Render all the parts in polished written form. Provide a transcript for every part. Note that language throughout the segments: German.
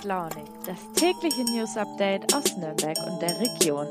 Launig, das tägliche News-Update aus Nürnberg und der Region.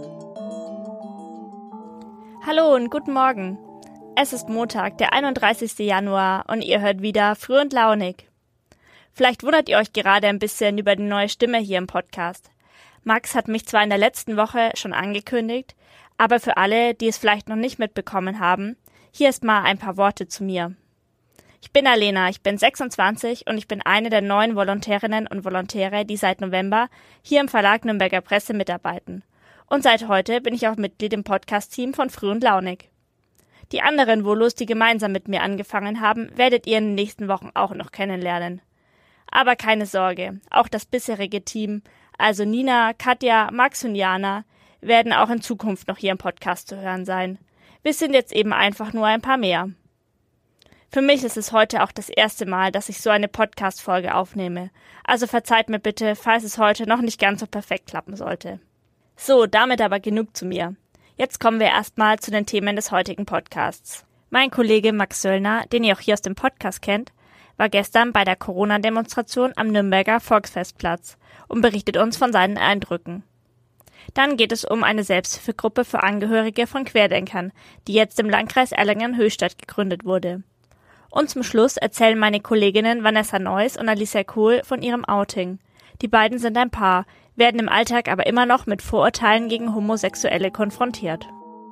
Hallo und guten Morgen. Es ist Montag, der 31. Januar und ihr hört wieder Früh und Launig. Vielleicht wundert ihr euch gerade ein bisschen über die neue Stimme hier im Podcast. Max hat mich zwar in der letzten Woche schon angekündigt, aber für alle, die es vielleicht noch nicht mitbekommen haben, hier ist mal ein paar Worte zu mir. Ich bin Alena, ich bin 26 und ich bin eine der 9 Volontärinnen und Volontäre, die seit November hier im Verlag Nürnberger Presse mitarbeiten. Und seit heute bin ich auch Mitglied im Podcast-Team von Früh und Launig. Die anderen Volos, die gemeinsam mit mir angefangen haben, werdet ihr in den nächsten Wochen auch noch kennenlernen. Aber keine Sorge, auch das bisherige Team, also Nina, Katja, Max und Jana, werden auch in Zukunft noch hier im Podcast zu hören sein. Wir sind jetzt eben einfach nur ein paar mehr. Für mich ist es heute auch das erste Mal, dass ich so eine Podcast-Folge aufnehme. Also verzeiht mir bitte, falls es heute noch nicht ganz so perfekt klappen sollte. So, damit aber genug zu mir. Jetzt kommen wir erstmal zu den Themen des heutigen Podcasts. Mein Kollege Max Söllner, den ihr auch hier aus dem Podcast kennt, war gestern bei der Corona-Demonstration am Nürnberger Volksfestplatz und berichtet uns von seinen Eindrücken. Dann geht es um eine Selbsthilfegruppe für Angehörige von Querdenkern, die jetzt im Landkreis Erlangen-Höchstadt gegründet wurde. Und zum Schluss erzählen meine Kolleginnen Vanessa Neuss und Alicia Kohl von ihrem Outing. Die beiden sind ein Paar, werden im Alltag aber immer noch mit Vorurteilen gegen Homosexuelle konfrontiert.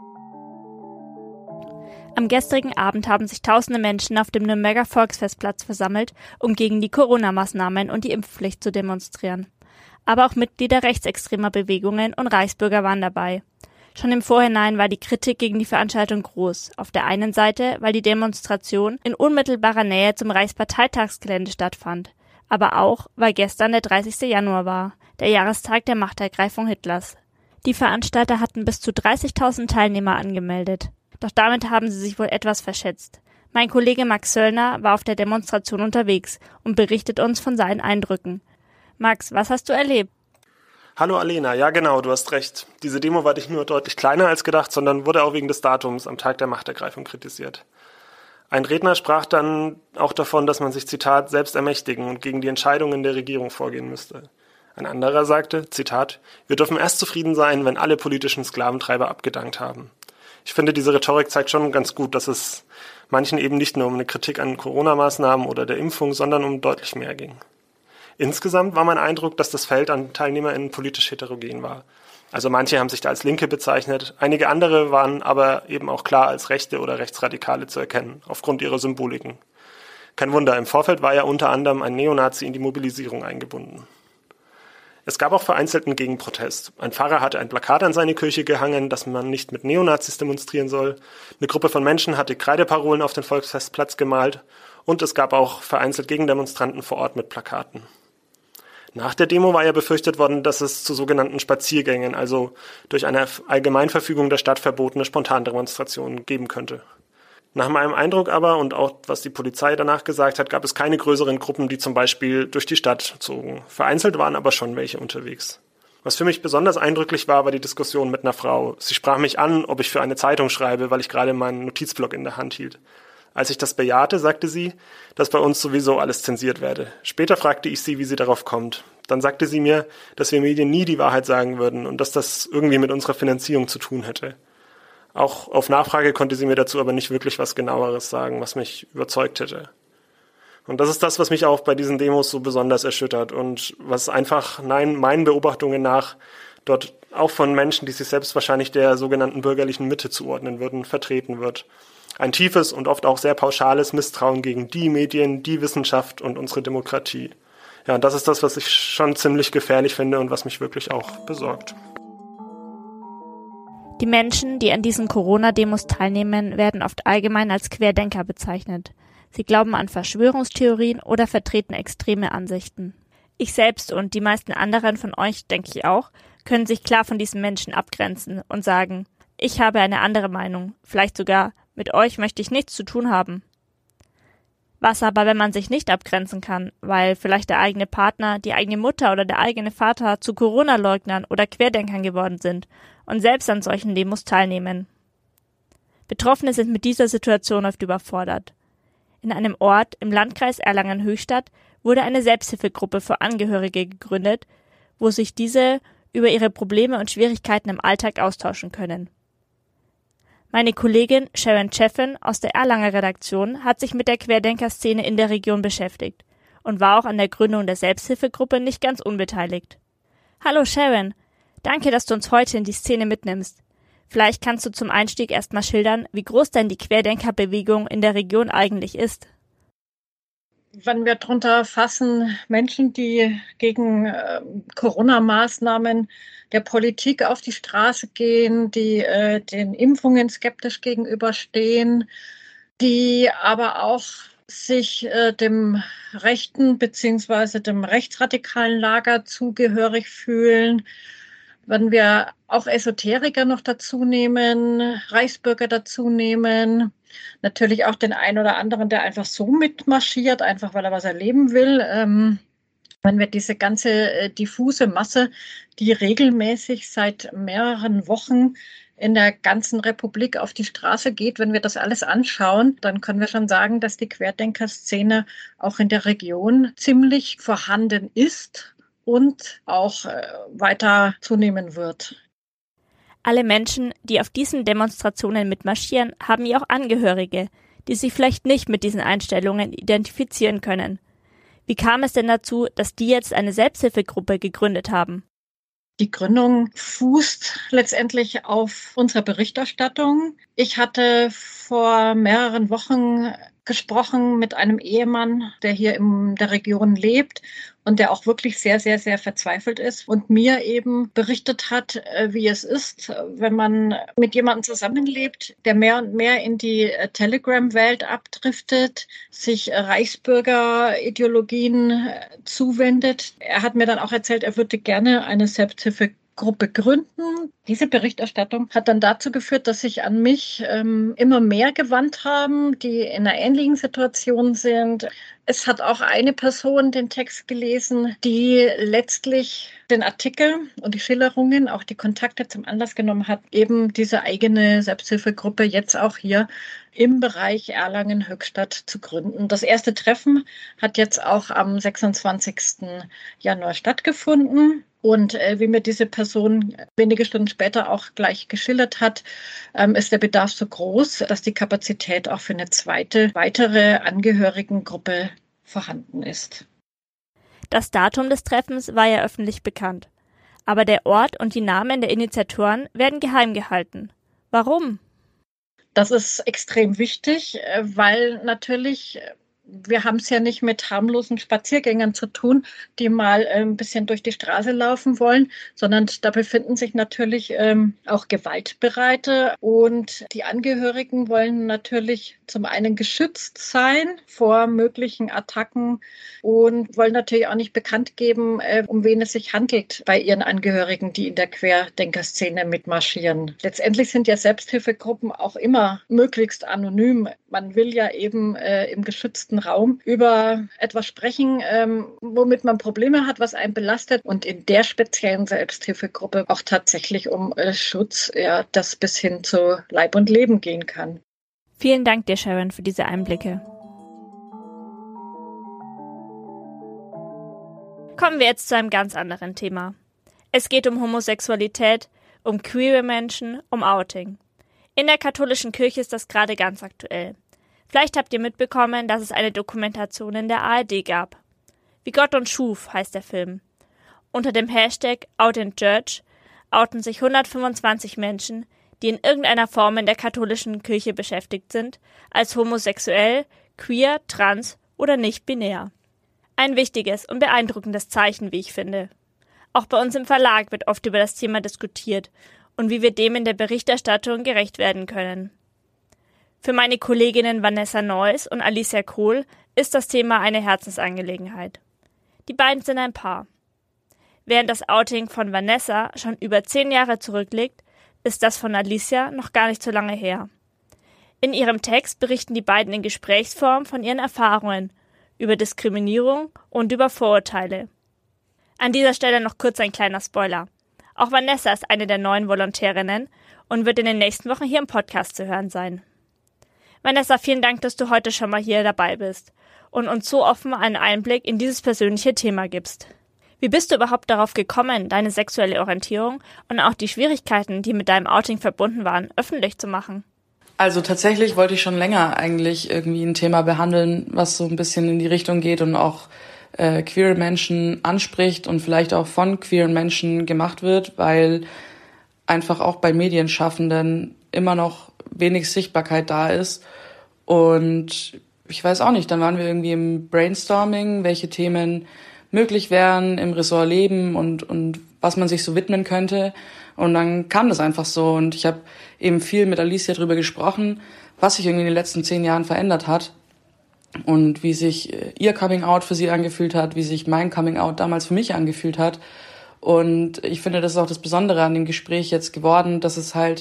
Am gestrigen Abend haben sich tausende Menschen auf dem Nürnberger Volksfestplatz versammelt, um gegen die Corona-Maßnahmen und die Impfpflicht zu demonstrieren. Aber auch Mitglieder rechtsextremer Bewegungen und Reichsbürger waren dabei. Schon im Vorhinein war die Kritik gegen die Veranstaltung groß. Auf der einen Seite, weil die Demonstration in unmittelbarer Nähe zum Reichsparteitagsgelände stattfand. Aber auch, weil gestern der 30. Januar war, der Jahrestag der Machtergreifung Hitlers. Die Veranstalter hatten bis zu 30.000 Teilnehmer angemeldet. Doch damit haben sie sich wohl etwas verschätzt. Mein Kollege Max Söllner war auf der Demonstration unterwegs und berichtet uns von seinen Eindrücken. Max, was hast du erlebt? Hallo Alena, ja genau, du hast recht. Diese Demo war nicht nur deutlich kleiner als gedacht, sondern wurde auch wegen des Datums am Tag der Machtergreifung kritisiert. Ein Redner sprach dann auch davon, dass man sich, Zitat, selbst ermächtigen und gegen die Entscheidungen der Regierung vorgehen müsste. Ein anderer sagte, Zitat, wir dürfen erst zufrieden sein, wenn alle politischen Sklaventreiber abgedankt haben. Ich finde, diese Rhetorik zeigt schon ganz gut, dass es manchen eben nicht nur um eine Kritik an Corona-Maßnahmen oder der Impfung, sondern um deutlich mehr ging. Insgesamt war mein Eindruck, dass das Feld an TeilnehmerInnen politisch heterogen war. Also manche haben sich da als Linke bezeichnet, einige andere waren aber eben auch klar als Rechte oder Rechtsradikale zu erkennen, aufgrund ihrer Symboliken. Kein Wunder, im Vorfeld war ja unter anderem ein Neonazi in die Mobilisierung eingebunden. Es gab auch vereinzelten Gegenprotest. Ein Pfarrer hatte ein Plakat an seine Kirche gehangen, dass man nicht mit Neonazis demonstrieren soll. Eine Gruppe von Menschen hatte Kreideparolen auf den Volksfestplatz gemalt und es gab auch vereinzelt Gegendemonstranten vor Ort mit Plakaten. Nach der Demo war ja befürchtet worden, dass es zu sogenannten Spaziergängen, also durch eine Allgemeinverfügung der Stadt verbotene Spontandemonstrationen geben könnte. Nach meinem Eindruck aber und auch was die Polizei danach gesagt hat, gab es keine größeren Gruppen, die zum Beispiel durch die Stadt zogen. Vereinzelt waren aber schon welche unterwegs. Was für mich besonders eindrücklich war, war die Diskussion mit einer Frau. Sie sprach mich an, ob ich für eine Zeitung schreibe, weil ich gerade meinen Notizblock in der Hand hielt. Als ich das bejahte, sagte sie, dass bei uns sowieso alles zensiert werde. Später fragte ich sie, wie sie darauf kommt. Dann sagte sie mir, dass wir Medien nie die Wahrheit sagen würden und dass das irgendwie mit unserer Finanzierung zu tun hätte. Auch auf Nachfrage konnte sie mir dazu aber nicht wirklich was Genaueres sagen, was mich überzeugt hätte. Und das ist das, was mich auch bei diesen Demos so besonders erschüttert und was einfach, meinen Beobachtungen nach, dort auch von Menschen, die sich selbst wahrscheinlich der sogenannten bürgerlichen Mitte zuordnen würden, vertreten wird. Ein tiefes und oft auch sehr pauschales Misstrauen gegen die Medien, die Wissenschaft und unsere Demokratie. Ja, und das ist das, was ich schon ziemlich gefährlich finde und was mich wirklich auch besorgt. Die Menschen, die an diesen Corona-Demos teilnehmen, werden oft allgemein als Querdenker bezeichnet. Sie glauben an Verschwörungstheorien oder vertreten extreme Ansichten. Ich selbst und die meisten anderen von euch, denke ich auch, können sich klar von diesen Menschen abgrenzen und sagen, ich habe eine andere Meinung, vielleicht sogar, mit euch möchte ich nichts zu tun haben. Was aber, wenn man sich nicht abgrenzen kann, weil vielleicht der eigene Partner, die eigene Mutter oder der eigene Vater zu Corona-Leugnern oder Querdenkern geworden sind und selbst an solchen Demos teilnehmen? Betroffene sind mit dieser Situation oft überfordert. In einem Ort im Landkreis Erlangen-Höchstadt wurde eine Selbsthilfegruppe für Angehörige gegründet, wo sich diese über ihre Probleme und Schwierigkeiten im Alltag austauschen können. Meine Kollegin Sharon Cheffin aus der Erlanger Redaktion hat sich mit der Querdenker-Szene in der Region beschäftigt und war auch an der Gründung der Selbsthilfegruppe nicht ganz unbeteiligt. Hallo Sharon, danke, dass du uns heute in die Szene mitnimmst. Vielleicht kannst du zum Einstieg erstmal schildern, wie groß denn die Querdenkerbewegung in der Region eigentlich ist. Wenn wir darunter fassen, Menschen, die gegen Corona-Maßnahmen der Politik auf die Straße gehen, die den Impfungen skeptisch gegenüberstehen, die aber auch sich dem rechten bzw. dem rechtsradikalen Lager zugehörig fühlen. Wenn wir auch Esoteriker noch dazu nehmen, Reichsbürger dazu nehmen, natürlich auch den einen oder anderen, der einfach so mitmarschiert, einfach weil er was erleben will. Wenn wir diese ganze diffuse Masse, die regelmäßig seit mehreren Wochen in der ganzen Republik auf die Straße geht, wenn wir das alles anschauen, dann können wir schon sagen, dass die Querdenker-Szene auch in der Region ziemlich vorhanden ist und auch weiter zunehmen wird. Alle Menschen, die auf diesen Demonstrationen mitmarschieren, haben ja auch Angehörige, die sich vielleicht nicht mit diesen Einstellungen identifizieren können. Wie kam es denn dazu, dass die jetzt eine Selbsthilfegruppe gegründet haben? Die Gründung fußt letztendlich auf unserer Berichterstattung. Ich hatte vor mehreren Wochen gesprochen mit einem Ehemann, der hier in der Region lebt und der auch wirklich sehr, sehr, sehr verzweifelt ist und mir eben berichtet hat, wie es ist, wenn man mit jemandem zusammenlebt, der mehr und mehr in die Telegram-Welt abdriftet, sich Reichsbürger-Ideologien zuwendet. Er hat mir dann auch erzählt, er würde gerne eine Selbsthilfegruppe gründen. Diese Berichterstattung hat dann dazu geführt, dass sich an mich immer mehr gewandt haben, die in einer ähnlichen Situation sind. Es hat auch eine Person den Text gelesen, die letztlich den Artikel und die Schilderungen, auch die Kontakte zum Anlass genommen hat, eben diese eigene Selbsthilfegruppe jetzt auch hier im Bereich Erlangen-Höchstadt zu gründen. Das erste Treffen hat jetzt auch am 26. Januar stattgefunden. Und wie mir diese Person wenige Stunden später auch gleich geschildert hat, ist der Bedarf so groß, dass die Kapazität auch für eine weitere Angehörigengruppe vorhanden ist. Das Datum des Treffens war ja öffentlich bekannt. Aber der Ort und die Namen der Initiatoren werden geheim gehalten. Warum? Das ist extrem wichtig, weil natürlich wir haben es ja nicht mit harmlosen Spaziergängern zu tun, die mal ein bisschen durch die Straße laufen wollen, sondern da befinden sich natürlich auch Gewaltbereite und die Angehörigen wollen natürlich zum einen geschützt sein vor möglichen Attacken und wollen natürlich auch nicht bekannt geben, um wen es sich handelt bei ihren Angehörigen, die in der Querdenkerszene mitmarschieren. Letztendlich sind ja Selbsthilfegruppen auch immer möglichst anonym. Man will ja eben im geschützten Raum über etwas sprechen, womit man Probleme hat, was einen belastet und in der speziellen Selbsthilfegruppe auch tatsächlich um Schutz, ja, das bis hin zu Leib und Leben gehen kann. Vielen Dank dir, Sharon, für diese Einblicke. Kommen wir jetzt zu einem ganz anderen Thema. Es geht um Homosexualität, um queere Menschen, um Outing. In der katholischen Kirche ist das gerade ganz aktuell. Vielleicht habt ihr mitbekommen, dass es eine Dokumentation in der ARD gab. Wie Gott uns schuf, heißt der Film. Unter dem Hashtag #OutInChurch outen sich 125 Menschen, die in irgendeiner Form in der katholischen Kirche beschäftigt sind, als homosexuell, queer, trans oder nicht binär. Ein wichtiges und beeindruckendes Zeichen, wie ich finde. Auch bei uns im Verlag wird oft über das Thema diskutiert und wie wir dem in der Berichterstattung gerecht werden können. Für meine Kolleginnen Vanessa Neuss und Alicia Kohl ist das Thema eine Herzensangelegenheit. Die beiden sind ein Paar. Während das Outing von Vanessa schon über 10 Jahre zurückliegt, ist das von Alicia noch gar nicht so lange her. In ihrem Text berichten die beiden in Gesprächsform von ihren Erfahrungen über Diskriminierung und über Vorurteile. An dieser Stelle noch kurz ein kleiner Spoiler. Auch Vanessa ist eine der neuen Volontärinnen und wird in den nächsten Wochen hier im Podcast zu hören sein. Vanessa, vielen Dank, dass du heute schon mal hier dabei bist und uns so offen einen Einblick in dieses persönliche Thema gibst. Wie bist du überhaupt darauf gekommen, deine sexuelle Orientierung und auch die Schwierigkeiten, die mit deinem Outing verbunden waren, öffentlich zu machen? Also tatsächlich wollte ich schon länger eigentlich irgendwie ein Thema behandeln, was so ein bisschen in die Richtung geht und auch queere Menschen anspricht und vielleicht auch von queeren Menschen gemacht wird, weil einfach auch bei Medienschaffenden immer noch wenig Sichtbarkeit da ist. Und ich weiß auch nicht, dann waren wir irgendwie im Brainstorming, welche Themen möglich wären im Ressort Leben und was man sich so widmen könnte. Und dann kam das einfach so. Und ich habe eben viel mit Alicia drüber gesprochen, was sich irgendwie in den letzten 10 Jahren verändert hat. Und wie sich ihr Coming-out für sie angefühlt hat, wie sich mein Coming-out damals für mich angefühlt hat. Und ich finde, das ist auch das Besondere an dem Gespräch jetzt geworden, dass es halt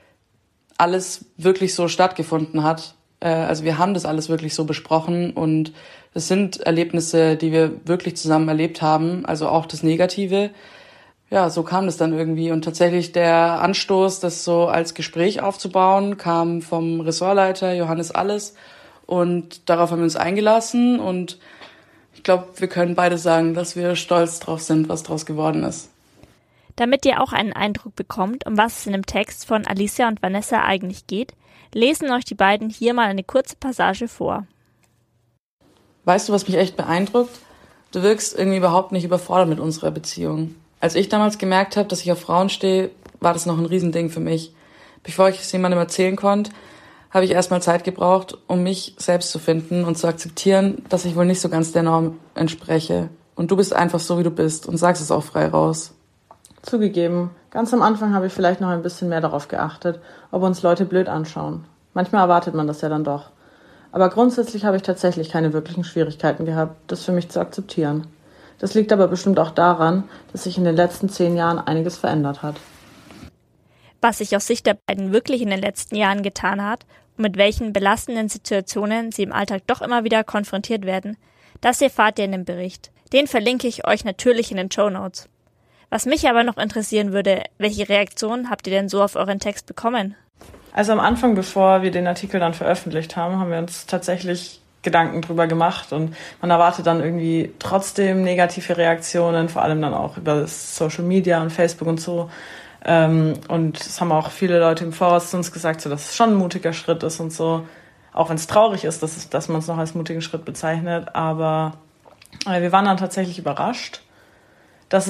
alles wirklich so stattgefunden hat. Also wir haben das alles wirklich so besprochen und es sind Erlebnisse, die wir wirklich zusammen erlebt haben, also auch das Negative. Ja, so kam das dann irgendwie. Und tatsächlich der Anstoß, das so als Gespräch aufzubauen, kam vom Ressortleiter Johannes Alles. Und darauf haben wir uns eingelassen und ich glaube, wir können beide sagen, dass wir stolz drauf sind, was draus geworden ist. Damit ihr auch einen Eindruck bekommt, um was es in dem Text von Alicia und Vanessa eigentlich geht, lesen euch die beiden hier mal eine kurze Passage vor. Weißt du, was mich echt beeindruckt? Du wirkst irgendwie überhaupt nicht überfordert mit unserer Beziehung. Als ich damals gemerkt habe, dass ich auf Frauen stehe, war das noch ein Riesending für mich. Bevor ich es jemandem erzählen konnte, habe ich erstmal Zeit gebraucht, um mich selbst zu finden und zu akzeptieren, dass ich wohl nicht so ganz der Norm entspreche. Und du bist einfach so, wie du bist und sagst es auch frei raus. Zugegeben, ganz am Anfang habe ich vielleicht noch ein bisschen mehr darauf geachtet, ob uns Leute blöd anschauen. Manchmal erwartet man das ja dann doch. Aber grundsätzlich habe ich tatsächlich keine wirklichen Schwierigkeiten gehabt, das für mich zu akzeptieren. Das liegt aber bestimmt auch daran, dass sich in den letzten 10 Jahren einiges verändert hat. Was sich aus Sicht der beiden wirklich in den letzten Jahren getan hat und mit welchen belastenden Situationen sie im Alltag doch immer wieder konfrontiert werden, das erfahrt ihr in dem Bericht. Den verlinke ich euch natürlich in den Shownotes. Was mich aber noch interessieren würde, welche Reaktionen habt ihr denn so auf euren Text bekommen? Also am Anfang, bevor wir den Artikel dann veröffentlicht haben, haben wir uns tatsächlich Gedanken drüber gemacht und man erwartet dann irgendwie trotzdem negative Reaktionen, vor allem dann auch über Social Media und Facebook und so. Und es haben auch viele Leute im Voraus zu uns gesagt, so, dass es schon ein mutiger Schritt ist und so. Auch wenn es traurig ist, dass man es noch als mutigen Schritt bezeichnet. Aber wir waren dann tatsächlich überrascht, dass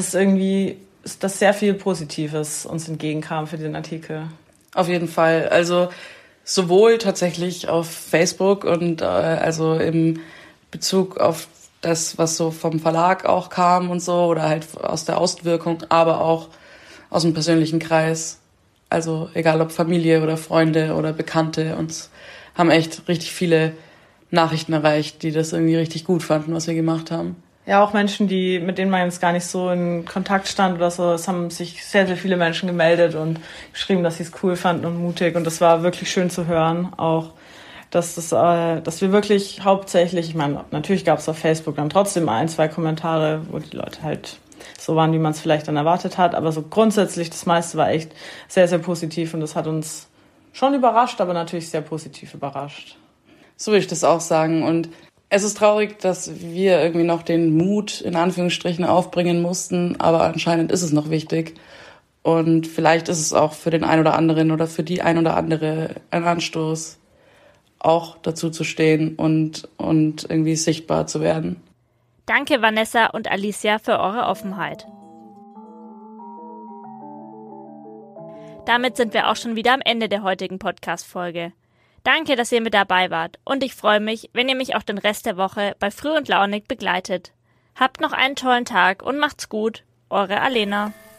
dass sehr viel Positives uns entgegenkam für den Artikel. Auf jeden Fall. Also sowohl tatsächlich auf Facebook und also im Bezug auf das, was so vom Verlag auch kam und so oder halt aus der Außenwirkung, aber auch aus dem persönlichen Kreis. Also egal ob Familie oder Freunde oder Bekannte, uns haben echt richtig viele Nachrichten erreicht, die das irgendwie richtig gut fanden, was wir gemacht haben. Ja, auch Menschen, mit denen man jetzt gar nicht so in Kontakt stand oder so. Es haben sich sehr, sehr viele Menschen gemeldet und geschrieben, dass sie es cool fanden und mutig. Und das war wirklich schön zu hören. Auch, dass wir wirklich hauptsächlich, ich meine, natürlich gab es auf Facebook dann trotzdem 1, 2 Kommentare, wo die Leute halt so waren, wie man es vielleicht dann erwartet hat. Aber so grundsätzlich, das meiste war echt sehr, sehr positiv. Und das hat uns schon überrascht, aber natürlich sehr positiv überrascht. So würde ich das auch sagen. Und es ist traurig, dass wir irgendwie noch den Mut in Anführungsstrichen aufbringen mussten, aber anscheinend ist es noch wichtig. Und vielleicht ist es auch für den einen oder anderen oder für die ein oder andere ein Anstoß, auch dazu zu stehen und irgendwie sichtbar zu werden. Danke Vanessa und Alicia für eure Offenheit. Damit sind wir auch schon wieder am Ende der heutigen Podcast-Folge. Danke, dass ihr mit dabei wart und ich freue mich, wenn ihr mich auch den Rest der Woche bei Früh und Launig begleitet. Habt noch einen tollen Tag und macht's gut. Eure Alena.